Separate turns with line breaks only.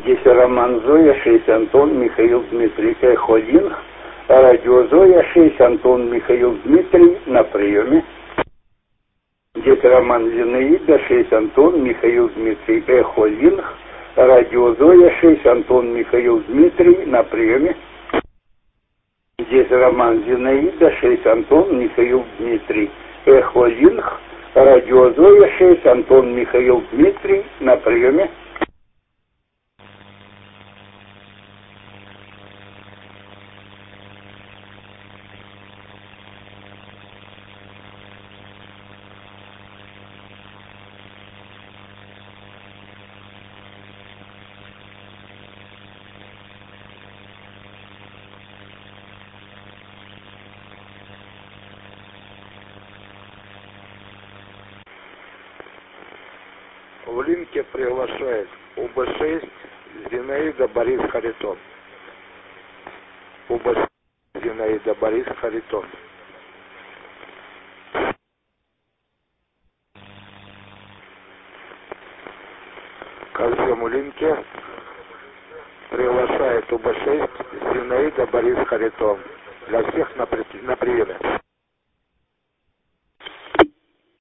Здесь Роман Зоя, 6 Антон, Михаил Дмитрий, Эхо 1. Радио Зоя, 6 Антон, Михаил Дмитрий, на приеме. Здесь Роман Зинаида, 6 Антон, Михаил Дмитрий, Эхо 1. Радио Зоя, 6 Антон, Михаил Дмитрий, на приеме. Здесь Роман Зинаида, 6 Антон, Михаил Дмитрий, Эхо 1. Радио Зоя, 6 Антон, Михаил Дмитрий, на приеме.
В линке приглашает УБ-6 Зинаида Борис Харитон. УБ-6 Зинаида Борис Харитон. Ко всему линке приглашает УБ-6 Зинаида Борис Харитон. Для всех на приеме.